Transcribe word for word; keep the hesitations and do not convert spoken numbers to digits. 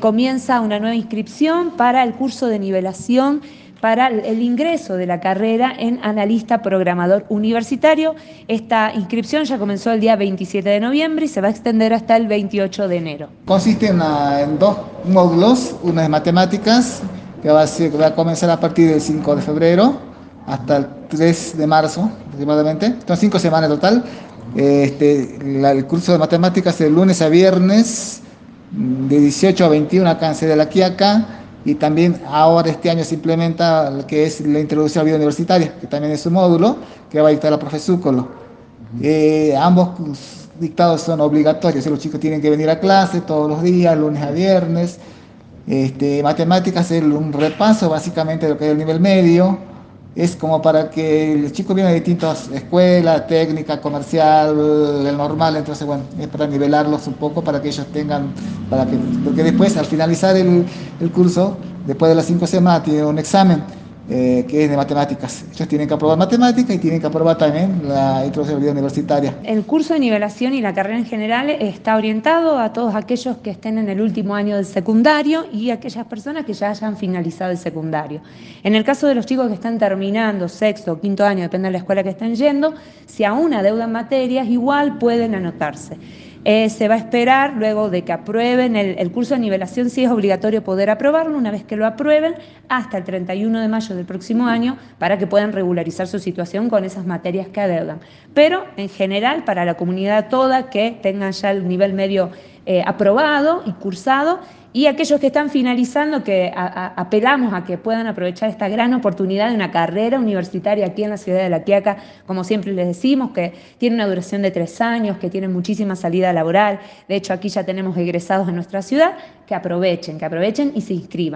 comienza una nueva inscripción para el curso de nivelación para el ingreso de la carrera en analista programador universitario. Esta inscripción ya comenzó el día veintisiete de noviembre y se va a extender hasta el veintiocho de enero. Consiste en, uh, en dos módulos, uno de matemáticas, que va, a ser, que va a comenzar a partir del cinco de febrero hasta el tres de marzo aproximadamente. Son cinco semanas total. Este, la, el curso de matemáticas es de lunes a viernes, de dieciocho a veintiuno acá en sede de la Quiaca. Y también ahora este año se implementa lo que es la introducción a la vida universitaria, que también es un módulo que va a dictar la profe Zúcolo. Eh, ambos dictados son obligatorios, los chicos tienen que venir a clase todos los días, lunes a viernes. Este, matemáticas es un repaso básicamente de lo que es el nivel medio. Es como para que los chicos vienen de distintas escuelas, técnica, comercial, el normal, entonces bueno, es para nivelarlos un poco para que ellos tengan, para que, porque después al finalizar el, el curso, después de las cinco semanas, tienen un examen eh, que es de matemáticas. Ellos tienen que aprobar matemáticas y tienen que aprobar también la introducción a la vida universitaria. El curso de nivelación y la carrera en general está orientado a todos aquellos que estén en el último año del secundario y aquellas personas que ya hayan finalizado el secundario. En el caso de los chicos que están terminando sexto o quinto año, depende de la escuela que estén yendo, si aún adeudan materias, igual pueden anotarse. Eh, se va a esperar, luego de que aprueben el, el curso de nivelación, sí es obligatorio poder aprobarlo, una vez que lo aprueben, hasta el treinta y uno de mayo del próximo año, para que puedan regularizar su situación con esas materias que adeudan. Pero, en general, para la comunidad toda que tengan ya el nivel medio eh, aprobado y cursado, y aquellos que están finalizando, que a, a, apelamos a que puedan aprovechar esta gran oportunidad de una carrera universitaria aquí en la ciudad de La Quiaca, como siempre les decimos, que tiene una duración de tres años, que tiene muchísima salida laboral. De hecho, aquí ya tenemos egresados en nuestra ciudad, que aprovechen, que aprovechen y se inscriban.